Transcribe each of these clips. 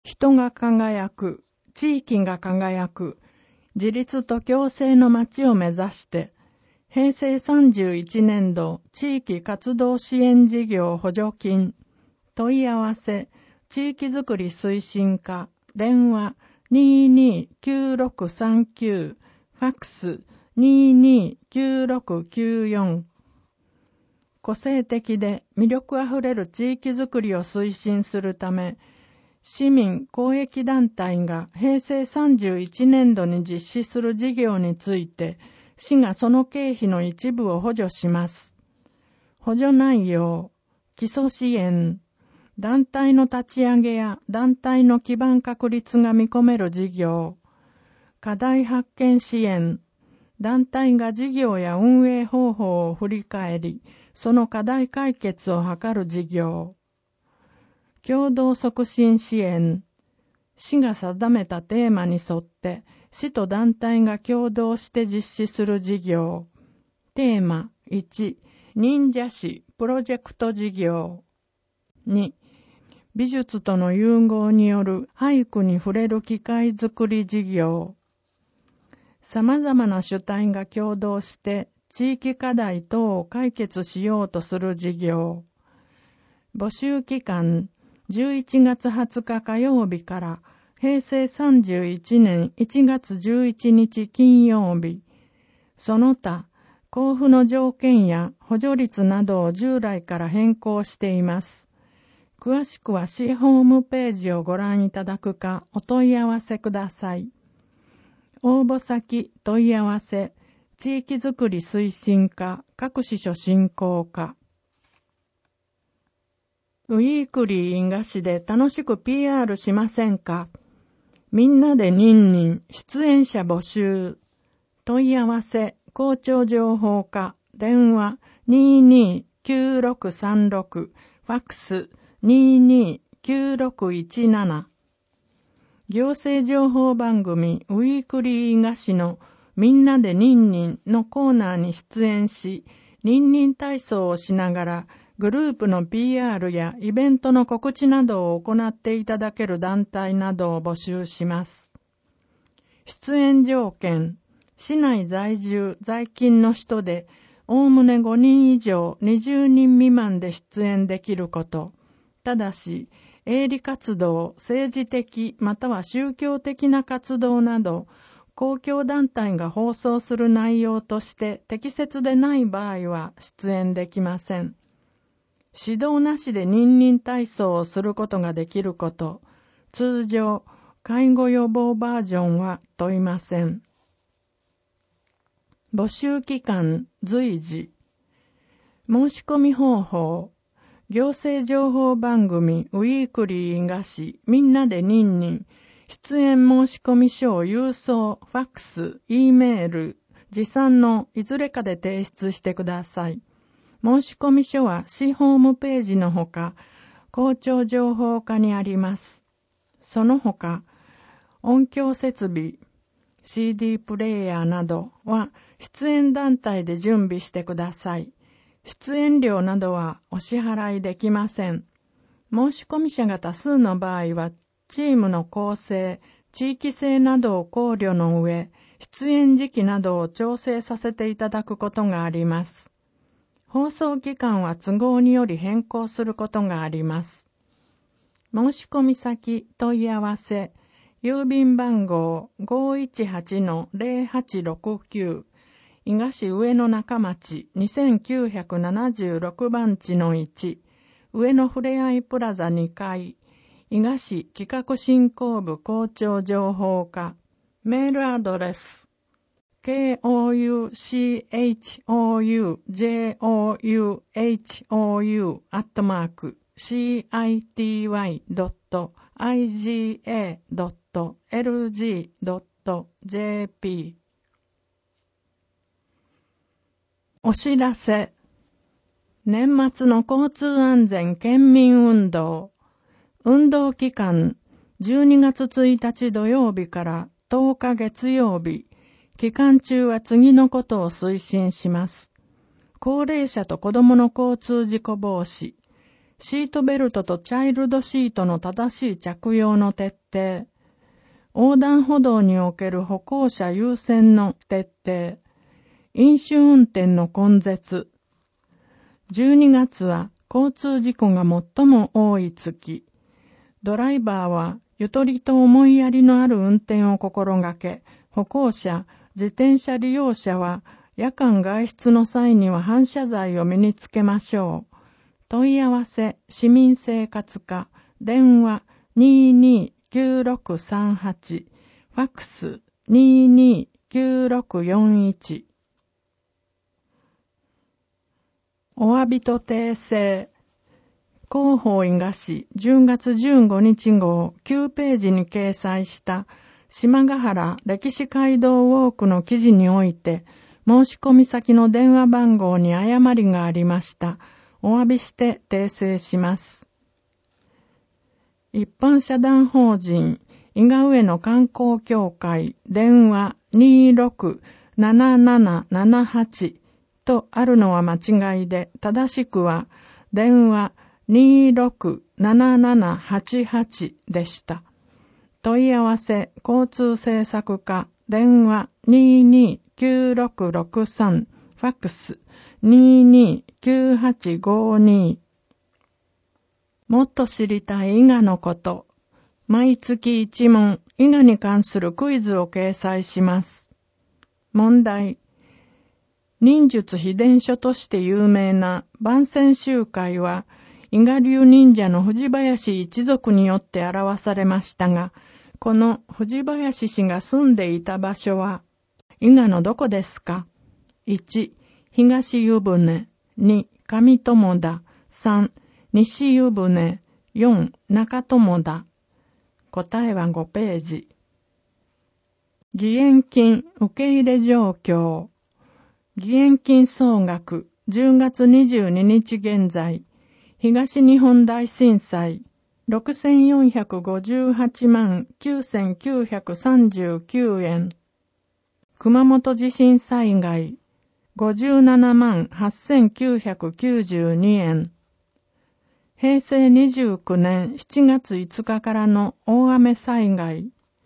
人が輝く、地域が輝く、自立と共生の街を目指して、平成31年度地域活動支援事業補助金、問い合わせ、地域づくり推進課、電話229639、ファックス229694。個性的で魅力あふれる地域づくりを推進するため、市民公益団体が平成31年度に実施する事業について、市がその経費の一部を補助します。補助内容、基礎支援、団体の立ち上げや団体の基盤確立が見込める事業、課題発見支援、団体が事業や運営方法を振り返り、その課題解決を図る事業、共同促進支援、市が定めたテーマに沿って、市と団体が共同して実施する事業。テーマ1、忍者市プロジェクト事業。2、美術との融合による俳句に触れる機会づくり事業。様々な主体が共同して地域課題等を解決しようとする事業。募集期間11月20日火曜日から平成31年1月11日金曜日。その他、交付の条件や補助率などを従来から変更しています。詳しくは市ホームページをご覧いただくかお問い合わせください。応募先問い合わせ、地域づくり推進課各支所振興課。ウィークリー因果市で楽しく PR しませんか？みんなでニンニン出演者募集。問い合わせ、校長情報課、電話229636、ファックス229617。行政情報番組ウィークリー因果市のみんなでニンニンのコーナーに出演し、ニンニン体操をしながらグループの PR やイベントの告知などを行っていただける団体などを募集します。出演条件、市内在住在勤の人で、おおむね5人以上20人未満で出演できること。ただし、営利活動、政治的または宗教的な活動など、公共団体が放送する内容として適切でない場合は出演できません。指導なしでニンニン体操をすることができること、通常、介護予防バージョンは問いません。募集期間、随時。申し込み方法。行政情報番組ウィークリー因果市みんなでニンニン。出演申し込み書を郵送、ファックス、Eメール、持参のいずれかで提出してください。申し込み書は市ホームページのほか、校長情報課にあります。そのほか、音響設備、CD プレイヤーなどは出演団体で準備してください。出演料などはお支払いできません。申し込み者が多数の場合は、チームの構成、地域性などを考慮の上、出演時期などを調整させていただくことがあります。放送期間は都合により変更することがあります。申し込み先問い合わせ、郵便番号 518-0869、伊賀市上野中町2976番地の1、上野ふれあいプラザ2階、伊賀市企画振興部校長情報課、メールアドレス、couchouchou.city.iga.lg.jp。 お知らせ。年末の交通安全県民運動。運動期間、12月1日土曜日から10日月曜日。期間中は次のことを推進します。高齢者と子どもの交通事故防止、 シートベルトとチャイルドシートの正しい着用の徹底、横断歩道における歩行者優先の徹底、飲酒運転の根絶。12月は交通事故が最も多い月。ドライバーはゆとりと思いやりのある運転を心がけ、歩行者、自転車利用者は夜間外出の際には反射材を身につけましょう。問い合わせ、市民生活課、電話229638、ファックス229641。お詫びと訂正。広報伊賀市10月15日号9ページに掲載した島ヶ原歴史街道ウォークの記事において、申し込み先の電話番号に誤りがありました。お詫びして訂正します。一般社団法人伊賀上野観光協会電話267778とあるのは間違いで、正しくは電話267788でした。問い合わせ交通政策課電話229663、ファックス229852。もっと知りたい伊賀のこと。毎月1問、伊賀に関するクイズを掲載します。問題。忍術秘伝書として有名な万川集会は、伊賀流忍者の藤林一族によって表されましたが、この藤林氏が住んでいた場所は、伊賀のどこですか？ 1、東湯船、2、上友田、3、西湯船、4、中友田。答えは5ページ。義援金受け入れ状況。義援金総額10月22日現在、東日本大震災6458万9939円。熊本地震災害57万8992円。平成29年7月5日からの大雨災害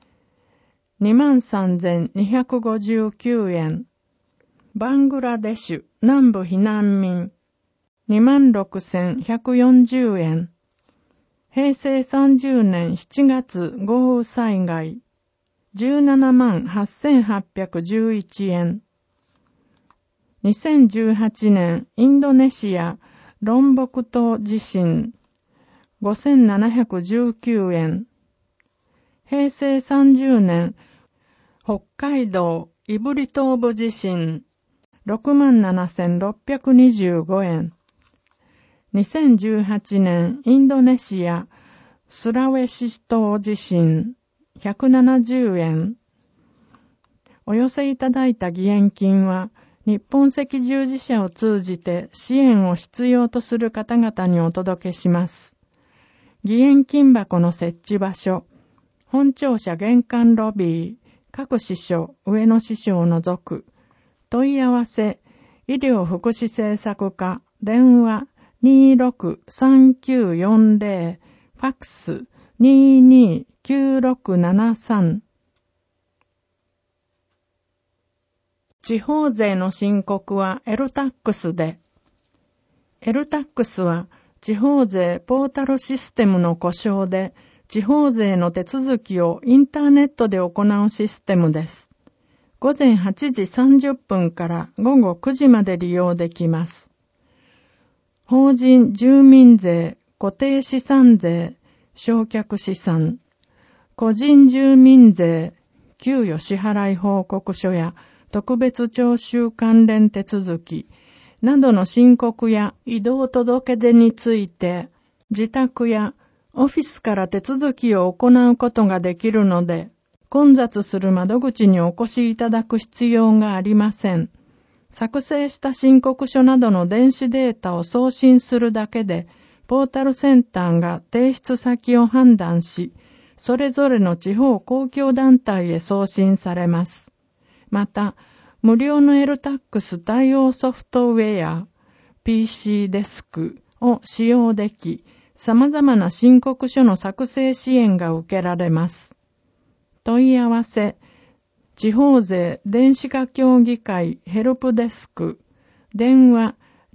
23,259円。バングラデシュ南部避難民26,140円。平成30年7月豪雨災害17万8811円。2018年インドネシアロンボク島地震5719円。平成30年北海道胆振東部地震67,625円。2018年インドネシアスラウェシ島地震170円。お寄せいただいた義援金は日本赤十字社を通じて支援を必要とする方々にお届けします。義援金箱の設置場所、本庁舎玄関ロビー、各支所、上野支所を除く。問い合わせ、医療福祉政策課、電話263940、ファックス229673。地方税の申告はエルタックスで。エルタックスは地方税ポータルシステムの呼称で、地方税の手続きをインターネットで行うシステムです。午前8時30分から午後9時まで利用できます。法人住民税、固定資産税、償却資産、個人住民税、給与支払い報告書や特別徴収関連手続きなどの申告や移動届出について、自宅やオフィスから手続きを行うことができるので、混雑する窓口にお越しいただく必要がありません。作成した申告書などの電子データを送信するだけで、ポータルセンターが提出先を判断し、それぞれの地方公共団体へ送信されます。また、無料のエルタックス対応ソフトウェア、PC デスクを使用でき、様々な申告書の作成支援が受けられます。問い合わせ、地方税電子化協議会ヘルプデスク、電話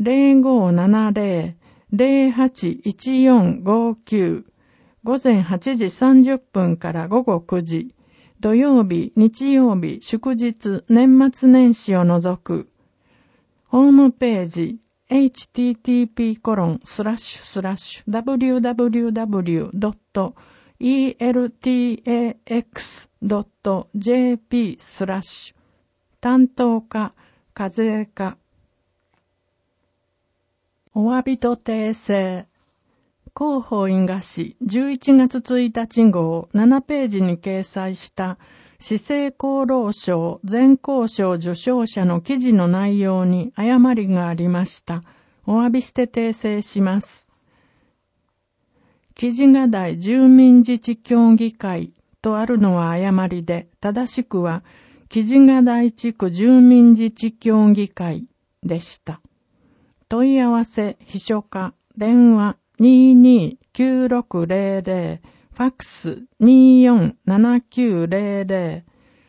0570-081459、午前8時30分から午後9時、土曜日、日曜日、祝日、年末年始を除く。ホームページ、http://www.eltax.jp/ 担当課、課税課。お詫びと訂正。広報印賀市11月1日号7ページに掲載した市政厚労省全校賞受賞者の記事の内容に誤りがありました。お詫びして訂正します。記事が題住民自治協議会とあるのは誤りで、正しくは記事が題地区住民自治協議会でした。問い合わせ、秘書課、電話229600、ファックス247900。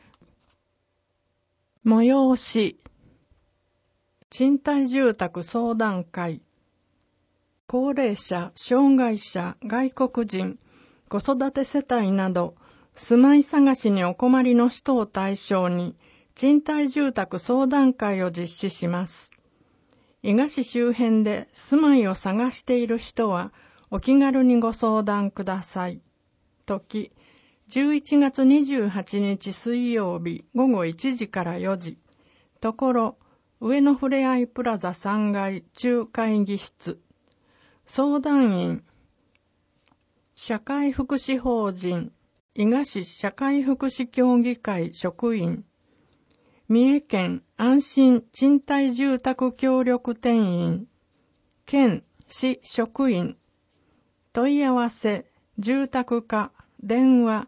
催し、賃貸住宅相談会、高齢者、障害者、外国人、子育て世帯など、住まい探しにお困りの人を対象に、賃貸住宅相談会を実施します。伊賀市周辺で住まいを探している人はお気軽にご相談ください。時、11月28日水曜日午後1時から4時。ところ、上野ふれあいプラザ3階中会議室。相談員、社会福祉法人、伊賀市社会福祉協議会職員、三重県安心賃貸住宅協力店員、県市職員、問い合わせ、住宅課、電話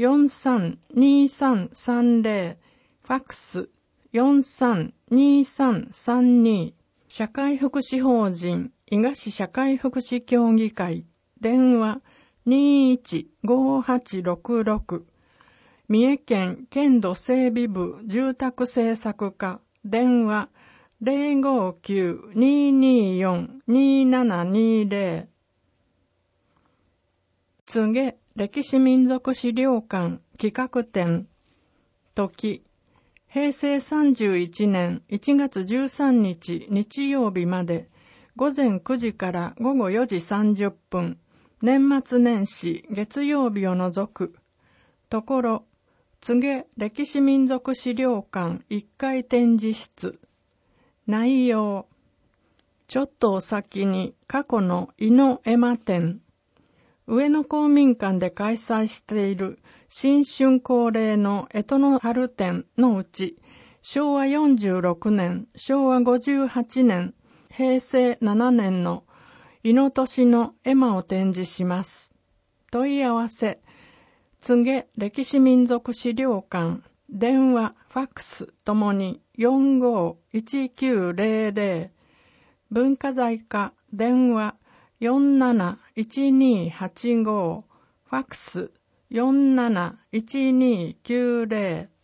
432330、ファックス432332、社会福祉法人、伊賀市社会福祉協議会、電話215866、三重県県土整備部住宅政策課電話 059-224-2720。 柘植歴史民族資料館企画展。時、平成31年1月13日日曜日まで午前9時から午後4時30分、年末年始月曜日を除く。ところ、柘植歴史民族資料館1階展示室。内容、ちょっとお先に過去の井の絵馬展。上野公民館で開催している新春恒例の干支の春展のうち、昭和46年、昭和58年、平成7年の亥の年の絵馬を展示します。問い合わせ、柘植歴史民族資料館、電話、ファックスともに451900、文化財課、電話471285、ファックス471290。